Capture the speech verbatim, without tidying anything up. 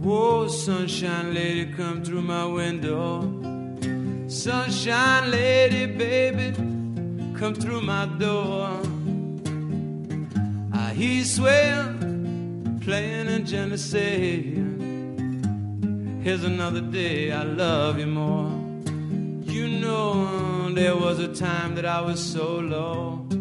Oh, sunshine lady, come through my window. Sunshine lady, baby, come through my door. I hear you swell, playing in Genesee. Here's another day, I love you more. You know, there was a time that I was so low.